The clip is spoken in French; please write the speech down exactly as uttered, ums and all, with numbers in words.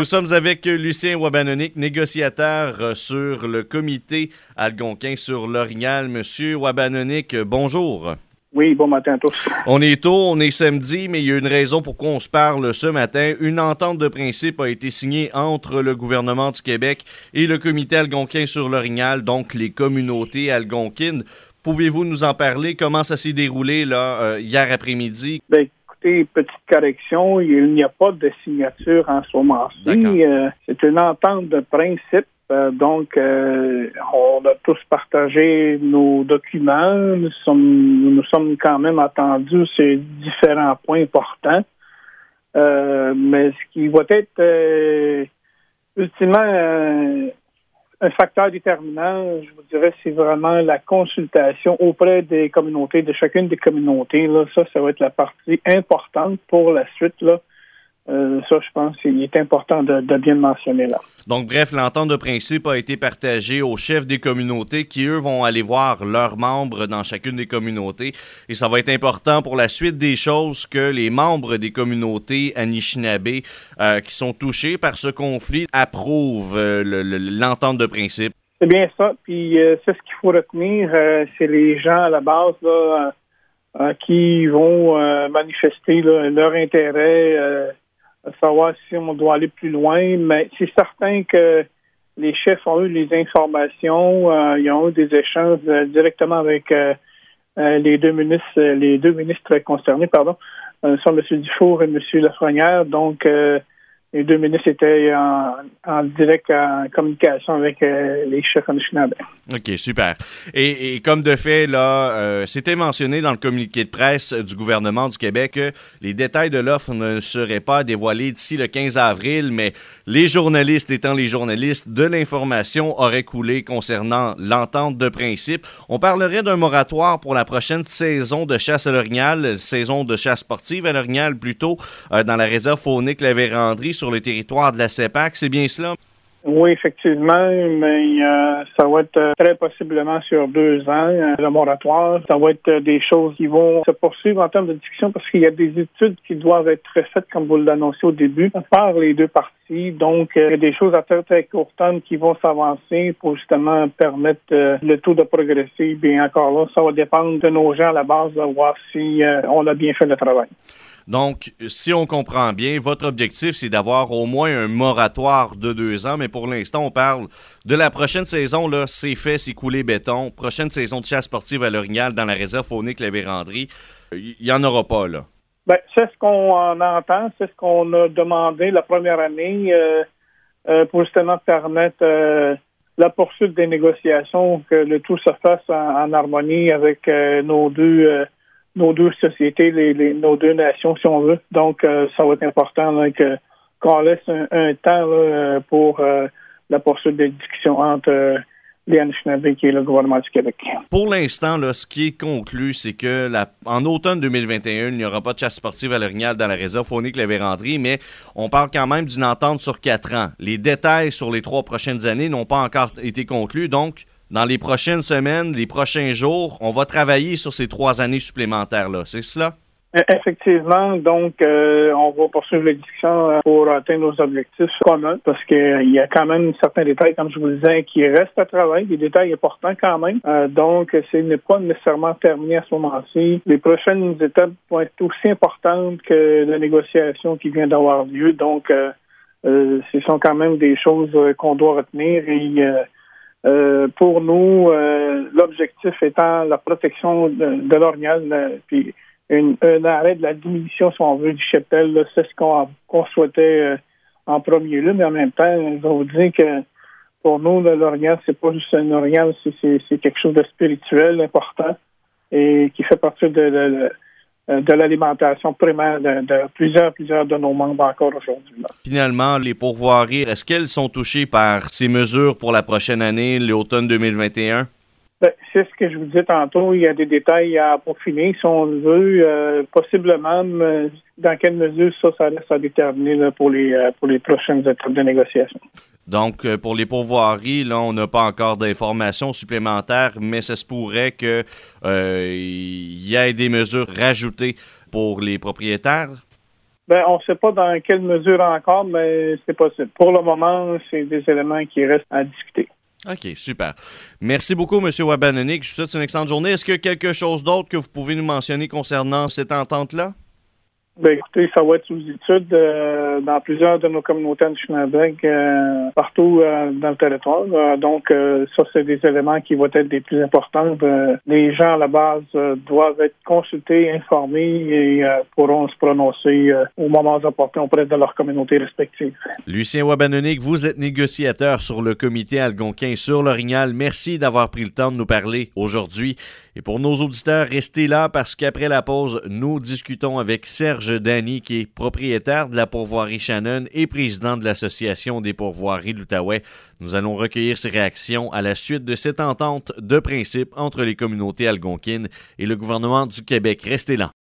Nous sommes avec Lucien Wabanonic, négociateur sur le comité algonquin sur l'Orignal. Monsieur Wabanonic, bonjour. Oui, bon matin à tous. On est tôt, on est samedi, mais il y a une raison pour qu'on se parle ce matin. Une entente de principe a été signée entre le gouvernement du Québec et le comité algonquin sur l'Orignal, donc les communautés algonquines. Pouvez-vous nous en parler? Comment ça s'est déroulé là euh, hier après-midi? Bien, écoutez, petite correction, il n'y a pas de signature en ce moment-ci. Euh, c'est une entente de principe. Euh, donc, euh, on a tous partagé nos documents. Nous sommes, nous, nous sommes quand même attendus sur différents points importants. Euh, mais ce qui va être euh, ultimement euh, un facteur déterminant, je vous dirais, c'est vraiment la consultation auprès des communautés, de chacune des communautés. Là, ça, ça va être la partie importante pour la suite. Là. Euh, ça, je pense qu'il est important de, de bien le mentionner là. Donc, bref, l'entente de principe a été partagée aux chefs des communautés qui, eux, vont aller voir leurs membres dans chacune des communautés. Et ça va être important pour la suite des choses que les membres des communautés Anishinaabe euh, qui sont touchés par ce conflit approuvent euh, le, le, l'entente de principe. C'est bien ça. Puis, euh, c'est ce qu'il faut retenir. Euh, c'est les gens à la base là, euh, qui vont euh, manifester là, leur intérêt euh, à savoir si on doit aller plus loin, mais c'est certain que les chefs ont eu les informations, euh, ils ont eu des échanges euh, directement avec euh, euh, les deux ministres, les deux ministres concernés, pardon, euh, sont M. Dufour et M. Lafrenière. Donc, euh, les deux ministres étaient en, en direct en communication avec euh, les chefs Anishinaabe. OK, super. Et, et comme de fait, là, euh, c'était mentionné dans le communiqué de presse du gouvernement du Québec que les détails de l'offre ne seraient pas dévoilés d'ici le quinze avril, mais les journalistes étant les journalistes, de l'information aurait coulé concernant l'entente de principe. On parlerait d'un moratoire pour la prochaine saison de chasse à l'orignal, saison de chasse sportive à l'orignal plutôt, euh, dans la réserve faunique La Vérandrie sur le territoire de la CEPAC. C'est bien cela? Oui, effectivement, mais euh, ça va être euh, très possiblement sur deux ans, euh, le moratoire. Ça va être euh, des choses qui vont se poursuivre en termes de discussion parce qu'il y a des études qui doivent être faites, comme vous l'annoncez au début, par les deux parties. Donc, euh, il y a des choses à très, très court terme qui vont s'avancer pour justement permettre euh, le taux de progresser. Bien, encore là, ça va dépendre de nos gens à la base, de voir si euh, on a bien fait le travail. Donc, si on comprend bien, votre objectif, c'est d'avoir au moins un moratoire de deux ans, mais pour l'instant, on parle de la prochaine saison, là, c'est fait, c'est coulé béton. Prochaine saison de chasse sportive à l'orignal dans la réserve faunique La Vérandrie, il n'y en aura pas, là. Bien, c'est ce qu'on en entend, c'est ce qu'on a demandé la première année euh, euh, pour justement permettre euh, la poursuite des négociations, que le tout se fasse en, en harmonie avec euh, nos deux... Euh, nos deux sociétés, les, les, nos deux nations, si on veut. Donc, euh, ça va être important là, que, qu'on laisse un, un temps là, pour euh, la poursuite des discussions entre euh, les Anishinaabe et le gouvernement du Québec. Pour l'instant, là, ce qui est conclu, c'est que la, en automne deux mille vingt et un, il n'y aura pas de chasse sportive à l'orignal dans la réserve faunique La Vérandrie, mais on parle quand même d'une entente sur quatre ans. Les détails sur les trois prochaines années n'ont pas encore été conclus, donc dans les prochaines semaines, les prochains jours, on va travailler sur ces trois années supplémentaires-là. C'est cela? Effectivement. Donc, euh, on va poursuivre les discussions pour atteindre nos objectifs communs parce qu'il y a quand même certains détails, comme je vous le disais, qui restent à travailler, des détails importants quand même. Euh, donc, ce n'est pas nécessairement terminé à ce moment-ci. Les prochaines étapes vont être aussi importantes que la négociation qui vient d'avoir lieu. Donc, euh, euh, ce sont quand même des choses qu'on doit retenir et euh, Euh, pour nous, euh, l'objectif étant la protection de, de l'orignal, euh, puis une, un arrêt de la diminution, si on veut, du cheptel, là, c'est ce qu'on, qu'on souhaitait euh, en premier lieu, mais en même temps, je vais vous dire que pour nous, là, l'orignal, c'est pas juste un orignal, c'est, c'est, c'est quelque chose de spirituel, important, et qui fait partie de, de, de de l'alimentation primaire de, de plusieurs, plusieurs de nos membres encore aujourd'hui. Là. Finalement, les pourvoiries, est-ce qu'elles sont touchées par ces mesures pour la prochaine année, l'automne deux mille vingt et un? Ben, c'est ce que je vous disais tantôt. Il y a des détails à peaufiner, si on veut. Euh, possiblement, mais dans quelle mesure ça, ça reste à déterminer là, pour les euh, pour les prochaines étapes de négociation. Donc, pour les pourvoiries, là, on n'a pas encore d'informations supplémentaires, mais ça se pourrait que euh, y ait des mesures rajoutées pour les propriétaires? Ben, on ne sait pas dans quelle mesure encore, mais c'est possible. Pour le moment, c'est des éléments qui restent à discuter. OK, super. Merci beaucoup, M. Wabanonik. Je vous souhaite une excellente journée. Est-ce qu'il y a quelque chose d'autre que vous pouvez nous mentionner concernant cette entente-là? Ben, écoutez, ça va être sous étude euh, dans plusieurs de nos communautés Anishinaabe, euh, partout euh, dans le territoire. Euh, donc, euh, ça, c'est des éléments qui vont être des plus importants. Euh, les gens, à la base, euh, doivent être consultés, informés et euh, pourront se prononcer euh, au moment opportun auprès de leurs communautés respectives. Lucien Wabanonik, vous êtes négociateur sur le comité algonquin sur l'Orignal. Merci d'avoir pris le temps de nous parler aujourd'hui. Et pour nos auditeurs, restez là parce qu'après la pause, nous discutons avec Serge Dany, qui est propriétaire de la pourvoirie Shannon et président de l'Association des pourvoiries de l'Outaouais. Nous allons recueillir ses réactions à la suite de cette entente de principe entre les communautés algonquines et le gouvernement du Québec. Restez là.